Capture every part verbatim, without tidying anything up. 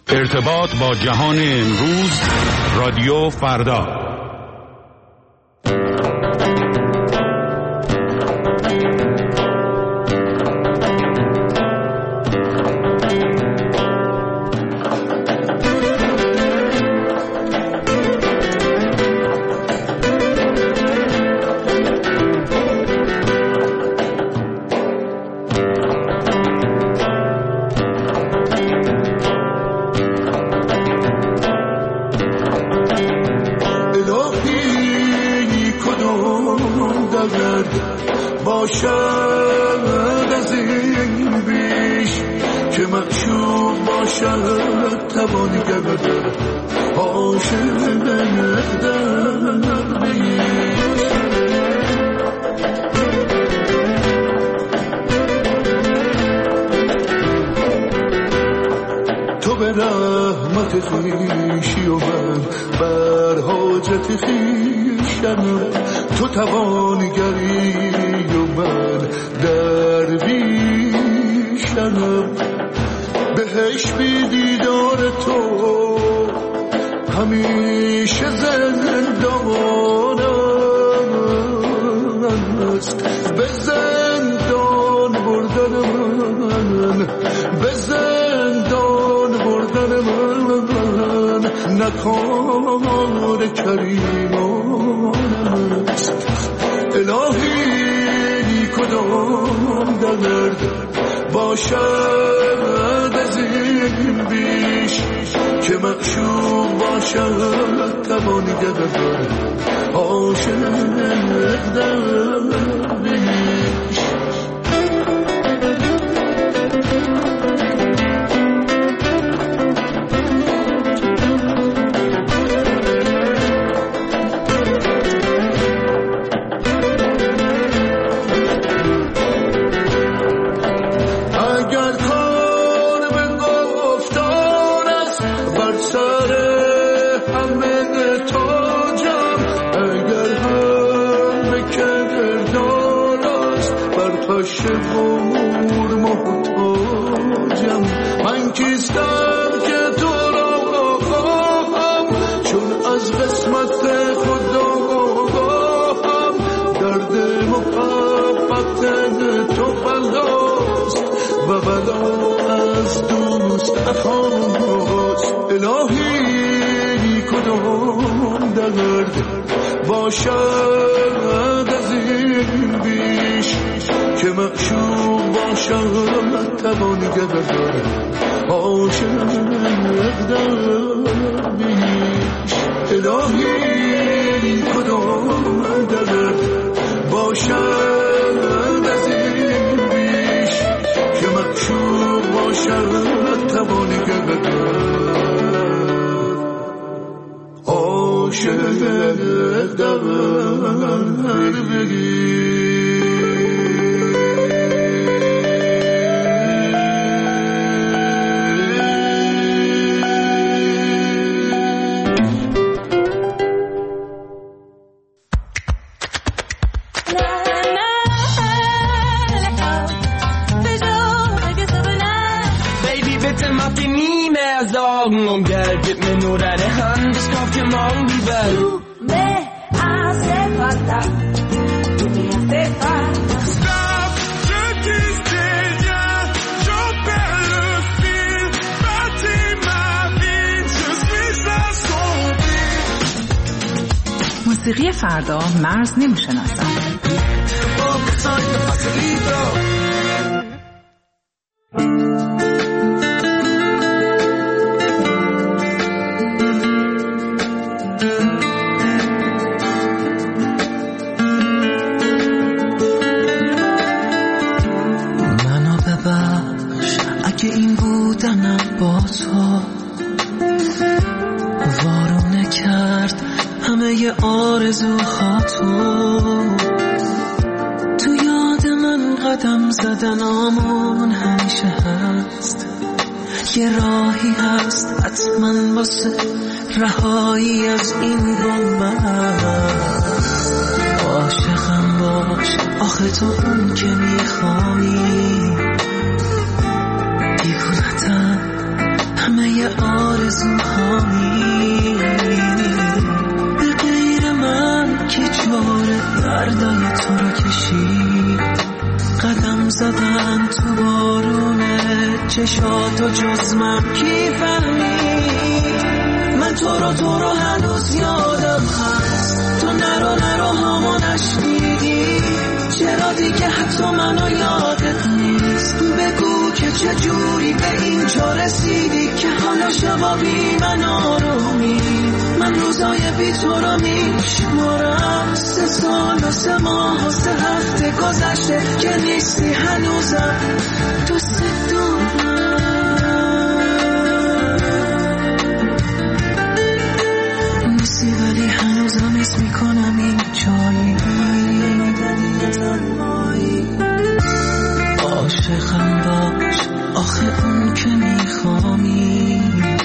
ارتباط با جهان امروز، رادیو فردا. موسیقی فردا مرز نمی‌شناسد. منو ببخش اگه این بودنم با تو وارونه کرد همه آرزوهاتو. تو یاد من قدم زدنامون همیشه هست، یه راهی هست حتما واسه رهایی از این بنبست. عاشقم باش آخه تو اون که میخوایی، دیوونتم همه آرزوهامی، به غیر من که چاره دردای تو رو کشید. قدم زدن تو بارونه چشاتو جز من کی فهمید؟ من تو رو تو رو هنوز یادم هست، تو نرو نرو هامو نشنیدی. چرا دیگه حتی منو یادت نیست؟ بگو که چجوری به اینجا رسیدی که حالا شبا بی من آرومی. من روزای بی تو رو میشمارم، سه سال و سه ماه و سه هفته گذشته که نیستی هنوزم دوست دارم. نیستی ولی هنوزم اسم میکنم این جایی. عاشقم باش آخه اون که میخوامی،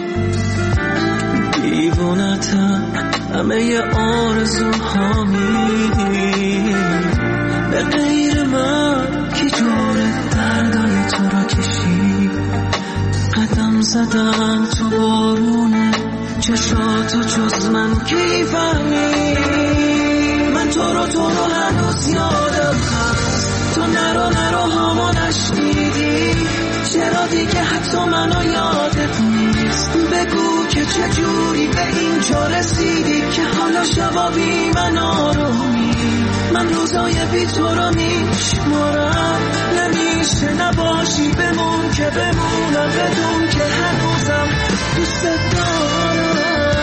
دیوونتم همه آرزوهامی. به غیر من که جوره دردای تو را کشید. قدم زدم تو بارونه چشاتو جز من کی فهمید؟ من تو رو تو رو هنوز یادم هست، تو نرو نرو هامو نشنیدی. چرا دیگه حتی منو یادت نیست؟ بگو که چجوری به اینجا رسیدی که حالا شبا بی من آرومی. من روزای بی تو رو میشمارم، نمیشه نباشی بمون که بمونم بدون که هنوزم دوست دارم.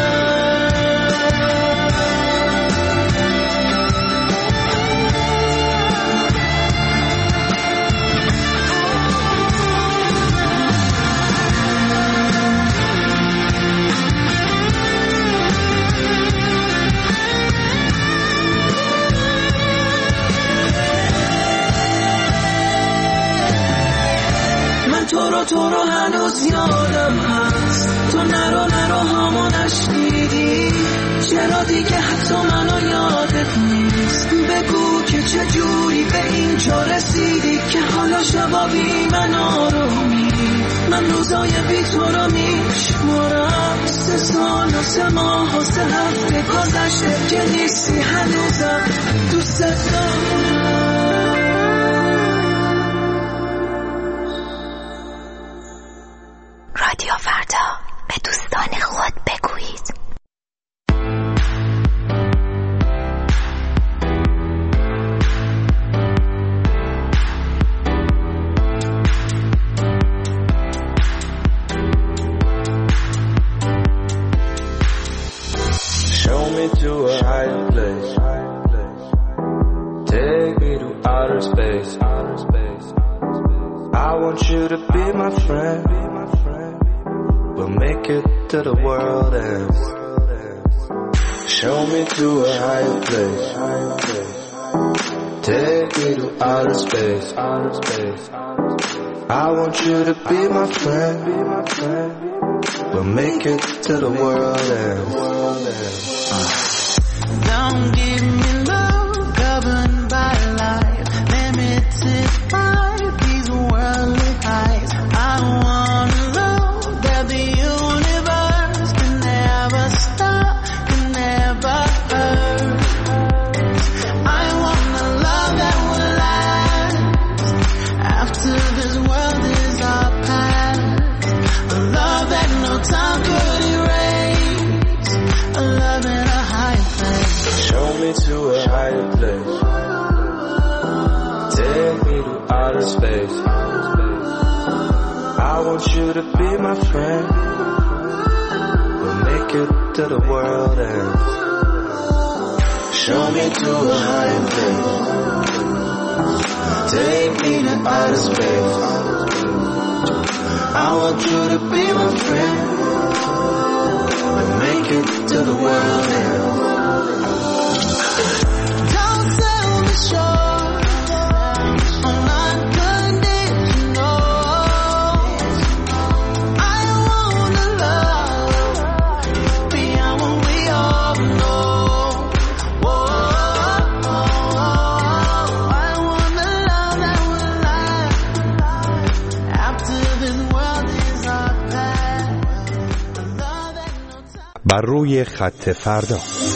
تو رو تو رو هنوز یادم هست، تو نرو نرو هامو نشنیدی. چرا دیگه حتی منو یادت نیست؟ بگو که چجوری به اینجا رسیدی که حالا شبا بی من آرومی. من روزای بی تو رو میشمارم، سه سال و سه ماه و سه هفته گذشته که نیستی هنوزم دوست دارم. رادیو فردا، به دوستان خود بگویید. Show me to a higher place, take me to outer space. I want you to be my friend, we'll make it to the world ends. Show me to a higher place, take me to outer space. I want you to be my friend, we'll make it to the world ends. Don't give me love governed by life, limited by these worldly highs. I want love that the universe can never stop, can never hurt. I want a love that will last after this world is our past. A love that no time could erase, a love in a high place. Show me to a higher place, take me to outer space. I want you to be my friend, we'll make it to the world ends. Show me to a higher place, take me to outer space. I want you to be my friend, we'll make it to the world ends. Don't sell me short on unconditional. I wanna love beyond what we all know. Whoa, I wanna love that will last after this world is our past. بر روی خط فردا.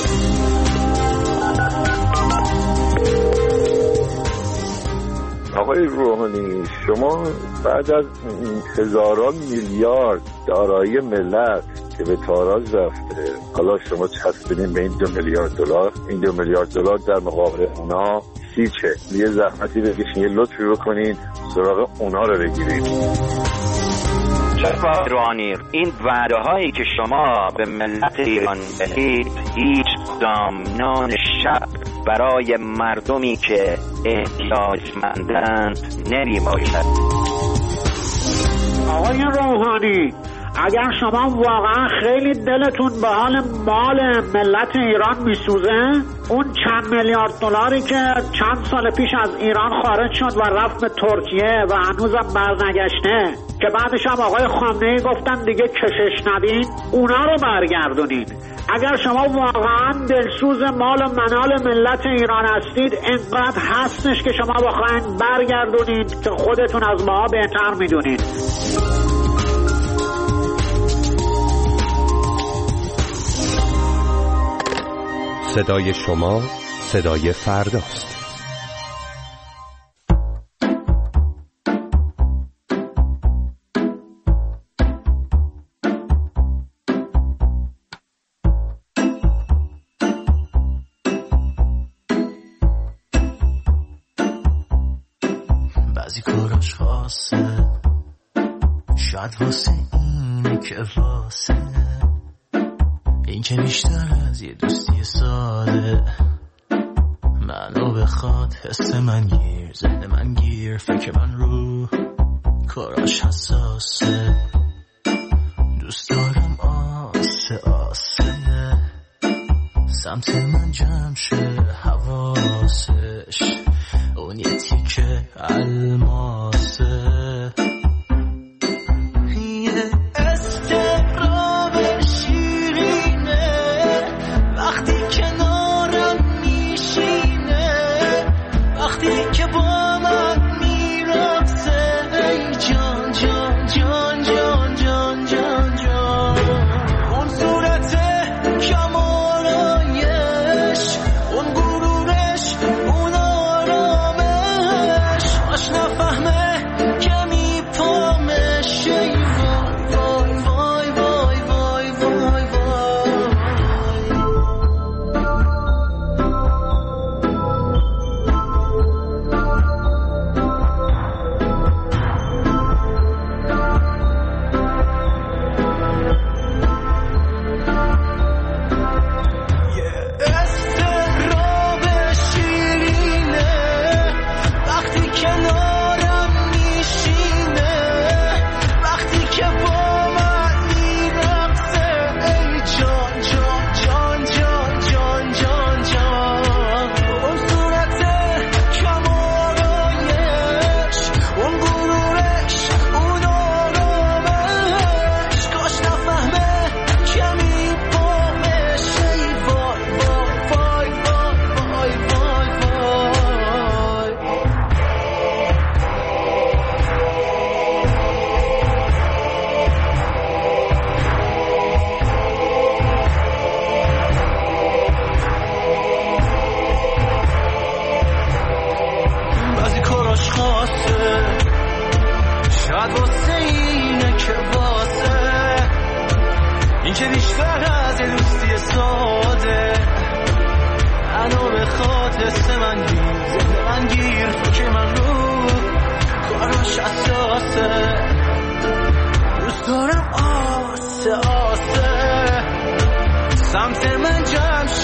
آقای روحانی، شما بعد از هزاران میلیارد دارایی ملت که به تاراج رفته، حالا شما چسبیدین به این دو میلیارد دلار، این دو میلیارد دلار در مقابل اونا هیچه. یه زحمتی بکشین، یه لطفی بکنین سراغ اونا رو بگیرید. روحانی، این وعده هایی که شما به ملت ایران دهید هیچ دامنان شب برای مردمی که احتیاجمندند نمی باشد. آقای روحانی، اگر شما واقعا خیلی دلتون به حال مال ملت ایران میسوزه، اون چند میلیارد دلاری که چند سال پیش از ایران خارج شد و رفت به ترکیه و هنوزم برنگشته، که بعدش هم آقای خامنه‌ای گفتن دیگه کشش ندین، اونا رو برگردونین. اگر شما واقعا دلسوز مال و منال ملت ایران هستید، اینقدر هستش که شما بخواین برگردونید که خودتون از ما بهتر میدونید. صدای شما صدای فرداست. بعضی کاراش خاصه، شاید واسه اینه که واسه این که بیشتر از یه دوستی ساده، منو بخواد حس من گیر، ذهن من گیر، فکر من رو کاراش حساسه. دوست دارم آسه آسه سمت من جمع شه حواسش، اون یه تیکه الماسه.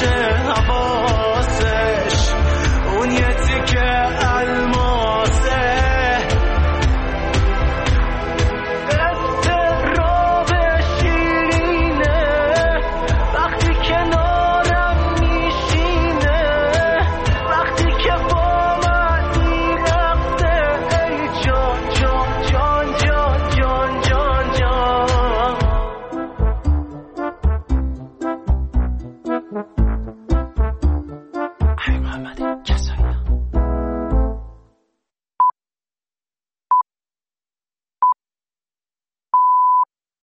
حواسش اون یه تیکه الماسه.